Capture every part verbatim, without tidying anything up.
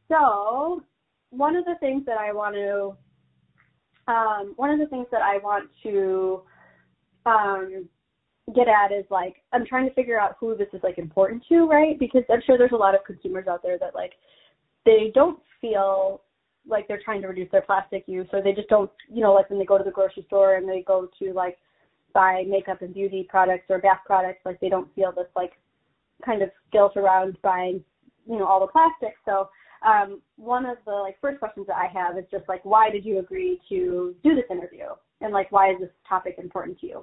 So one of the things that I want to, um, one of the things that I want to um, get at is like, I'm trying to figure out who this is like important to, right? Because I'm sure there's a lot of consumers out there that like, they don't feel like they're trying to reduce their plastic use, or they just don't, you know, like when they go to the grocery store and they go to like buy makeup and beauty products or bath products, like they don't feel this like kind of guilt around buying, you know, all the plastic. So um, one of the like first questions that I have is just like, why did you agree to do this interview? And like, why is this topic important to you?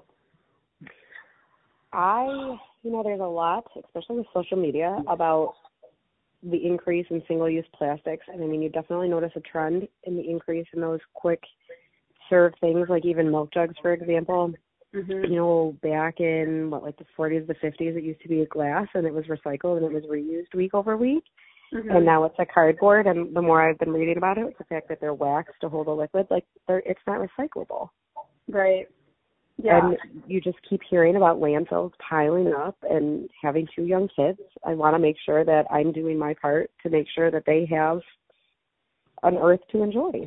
I, you know, there's a lot, especially with social media, about the increase in single-use plastics. And I mean, you definitely notice a trend in the increase in those quick serve things, like even milk jugs, for example. Mm-hmm. You know, back in, what, like the forties, the fifties, it used to be a glass, and it was recycled, and it was reused week over week. Mm-hmm. And now it's a cardboard, and the more I've been reading about it, it's the fact that they're waxed to hold a liquid, like they're, it's not recyclable. Right. Yeah. And you just keep hearing about landfills piling up, and having two young kids, I want to make sure that I'm doing my part to make sure that they have an earth to enjoy.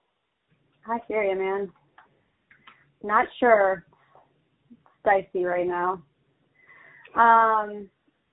I hear you, man. Not sure. It's dicey right now. Um,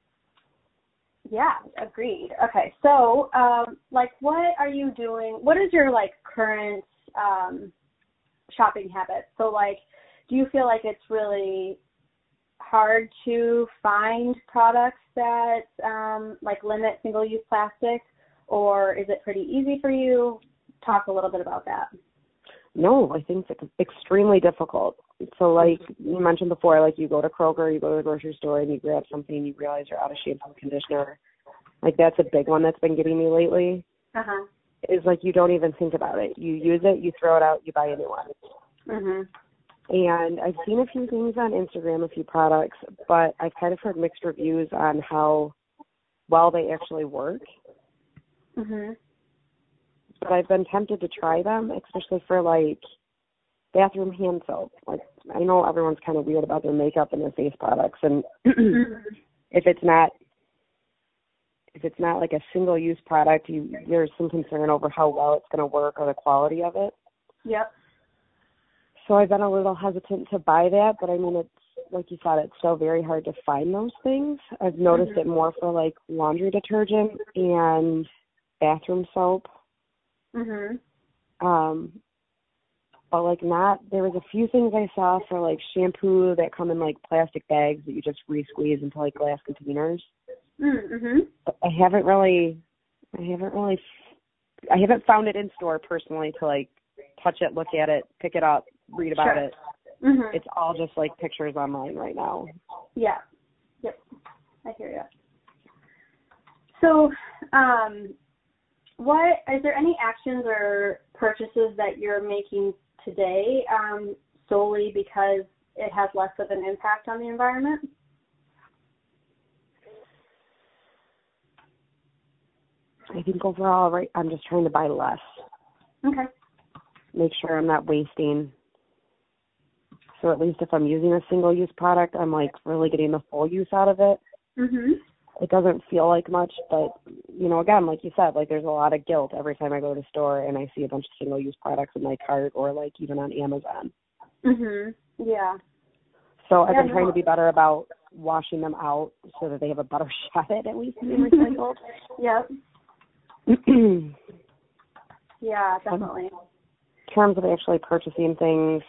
yeah, agreed. Okay, so, um, like, what are you doing? What is your, like, current um, shopping habits? So, like, do you feel like it's really hard to find products that, um, like, limit single-use plastic, or is it pretty easy for you? Talk a little bit about that. No, I think it's extremely difficult. So, like you mentioned before, like you go to Kroger, you go to the grocery store, and you grab something, and you realize you're out of shampoo and conditioner. Like, that's a big one that's been getting me lately. Uh-huh. Is like you don't even think about it. You use it, you throw it out, you buy a new one. Mm-hmm. And I've seen a few things on Instagram, a few products, but I've kind of heard mixed reviews on how well they actually work. Mm-hmm. But I've been tempted to try them, especially for, like, bathroom hand soap. Like, I know everyone's kind of weird about their makeup and their face products, and mm-hmm. if it's not if it's not like a single-use product, you, there's some concern over how well it's going to work or the quality of it. Yep. So I've been a little hesitant to buy that, but I mean, it's, like you said, it's still very hard to find those things. I've noticed mm-hmm. it more for, like, laundry detergent and bathroom soap. Mm-hmm. Um, but, like, not, there was a few things I saw for, like, shampoo that come in, like, plastic bags that you just re-squeeze into, like, glass containers. Mm-hmm. But I haven't really, I haven't really, I haven't found it in store personally to, like, touch it, look at it, pick it up, read about sure. it. Mm-hmm. It's all just, like, pictures online right now. Yeah. Yep. I hear you. So, um, what, is there any actions or purchases that you're making today um, solely because it has less of an impact on the environment? I think overall, right, I'm just trying to buy less. Okay. Make sure I'm not wasting. So at least if I'm using a single-use product, I'm, like, really getting the full use out of it. Mm-hmm. It doesn't feel like much, but, you know, again, like you said, like, there's a lot of guilt every time I go to the store and I see a bunch of single-use products in my cart or, like, even on Amazon. Mm-hmm. Yeah. So I've yeah, been trying no. to be better about washing them out so that they have a better shot at at least being recycled. Yep. Yeah, definitely. In terms of actually purchasing things,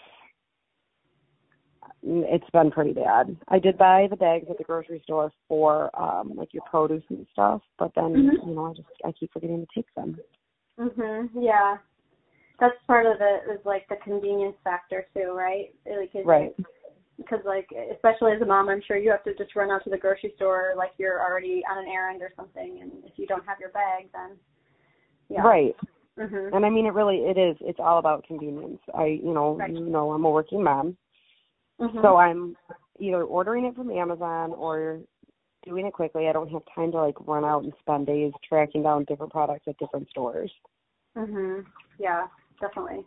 it's been pretty bad. I did buy the bags at the grocery store for, um, like, your produce and stuff, but then, mm-hmm. you know, I just, I keep forgetting to take them. Mm-hmm. Yeah. That's part of it, is, like, the convenience factor, too, right? Like, right. Because, like, especially as a mom, I'm sure you have to just run out to the grocery store like you're already on an errand or something, and if you don't have your bag, then, yeah. Right. Mm-hmm. And, I mean, it really, it is, it's all about convenience. I, you know, right. you know, I'm a working mom. Mm-hmm. So I'm either ordering it from Amazon or doing it quickly. I don't have time to, like, run out and spend days tracking down different products at different stores. Mhm. Yeah, definitely.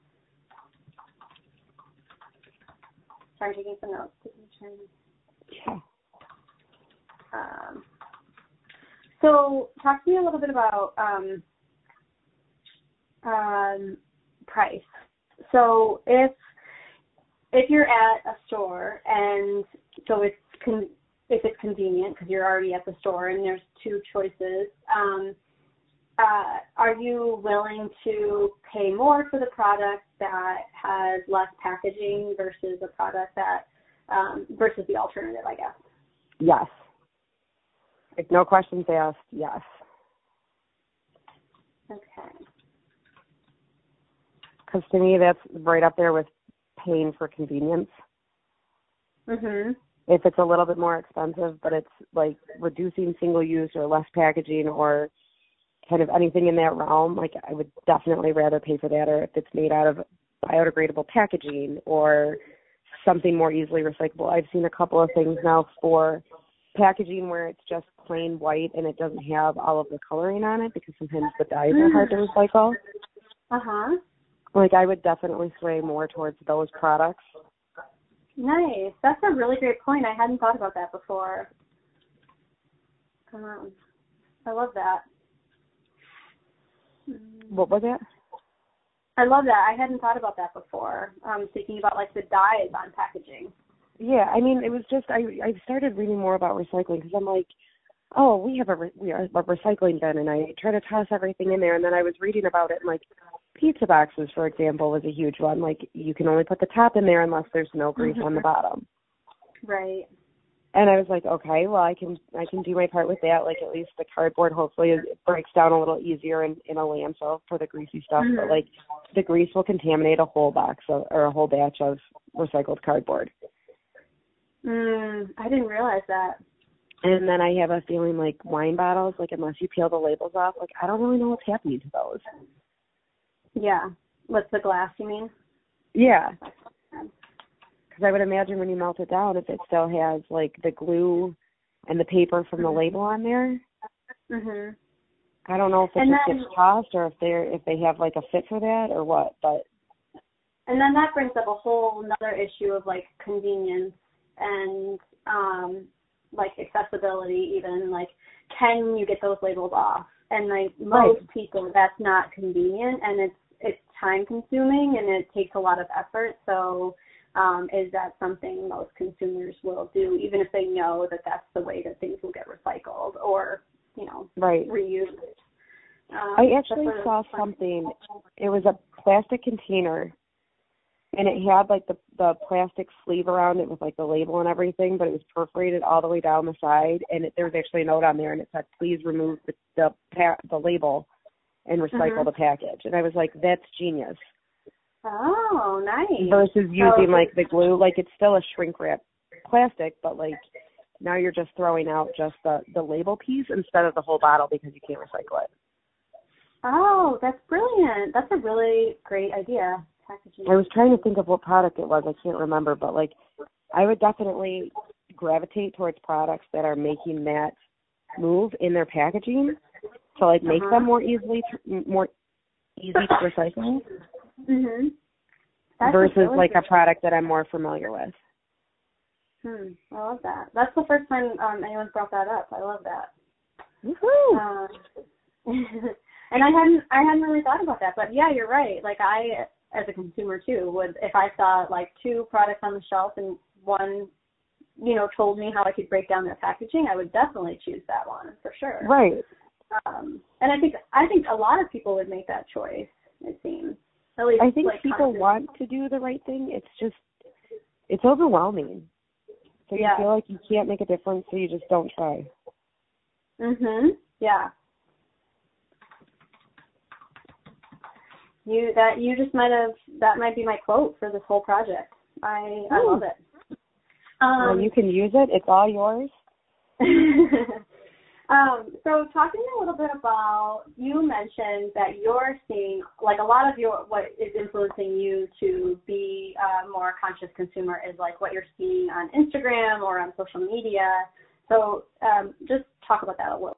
Sorry, taking some notes. Yeah. Um, So talk to me a little bit about um, um, price. So if if you're at a store and so it's con- if it's convenient because you're already at the store and there's two choices, um, uh, are you willing to pay more for the product that has less packaging versus a product that um, versus the alternative, I guess? Yes. Like, no questions asked, yes. Okay. Because to me, that's right up there with paying for convenience. Mhm. If it's a little bit more expensive, but it's like reducing single use or less packaging or kind of anything in that realm, like I would definitely rather pay for that. Or if it's made out of biodegradable packaging or something more easily recyclable. I've seen a couple of things now for packaging where it's just plain white and it doesn't have all of the coloring on it because sometimes the dyes are hard to recycle. Uh-huh. Like, I would definitely sway more towards those products. Nice. That's a really great point. I hadn't thought about that before. Um, I love that. What was it? I love that. I hadn't thought about that before. Um, thinking about like the dyes on packaging. Yeah, I mean, it was just I I started reading more about recycling because I'm like, oh, we have a re- we are a recycling bin, and I try to toss everything in there, and then I was reading about it, and like pizza boxes, for example, was a huge one. Like, you can only put the top in there unless there's no grease Mm-hmm. on the bottom. Right. And I was like, okay, well, I can I can do my part with that. Like, at least the cardboard hopefully it breaks down a little easier in, in a landfill for the greasy stuff. Mm-hmm. But like, the grease will contaminate a whole box of, or a whole batch of recycled cardboard. Mm, I didn't realize that. And then I have a feeling like wine bottles, like unless you peel the labels off, like I don't really know what's happening to those. Yeah. What's the glass, you mean? Yeah. Because I would imagine when you melt it down, if it still has like the glue and the paper from the label on there, Mhm. I don't know if it And just then, gets tossed or if they're if they have like a fit for that or what. But and then that brings up a whole another issue of like convenience and um, like accessibility. Even like, can you get those labels off? And like most right. people, that's not convenient, and it's it's time consuming and it takes a lot of effort. So. Um, is that something most consumers will do, even if they know that that's the way that things will get recycled or, you know, right. reused? Um, I actually really saw fun. something. It was a plastic container, and it had like the the plastic sleeve around it with like the label and everything, but it was perforated all the way down the side, and it, there was actually a note on there, and it said, "Please remove the the, pa- the label and recycle Mm-hmm. the package." And I was like, "That's genius." Oh, nice. Versus using so, like the glue, like it's still a shrink wrap plastic, but like now you're just throwing out just the, the label piece instead of the whole bottle because you can't recycle it. Oh, that's brilliant. That's a really great idea. Packaging. I was trying to think of what product it was. I can't remember, but like I would definitely gravitate towards products that are making that move in their packaging to like make uh-huh. them more easily more easy to recycle. Mhm. Versus really like great. a product that I'm more familiar with. Hmm. I love that. That's the first time um, anyone's brought that up. I love that. Woohoo! Um, and I hadn't I hadn't really thought about that, but yeah, you're right. Like I, as a consumer too, would if I saw like two products on the shelf and one, you know, told me how I could break down their packaging, I would definitely choose that one for sure. Right. Um, and I think I think a lot of people would make that choice. It seems. At least, I think like, people conscious. want to do the right thing. It's just, it's overwhelming. So you Yeah. feel like you can't make a difference, so you just don't try. Mhm. Yeah. You that you just might have that might be my quote for this whole project. I I love it. Um, well, you can use it. It's all yours. um, so talking a little bit about, you mentioned that you're seeing, like a lot of your, what is influencing you to be a more conscious consumer is like what you're seeing on Instagram or on social media. So um, just talk about that a little.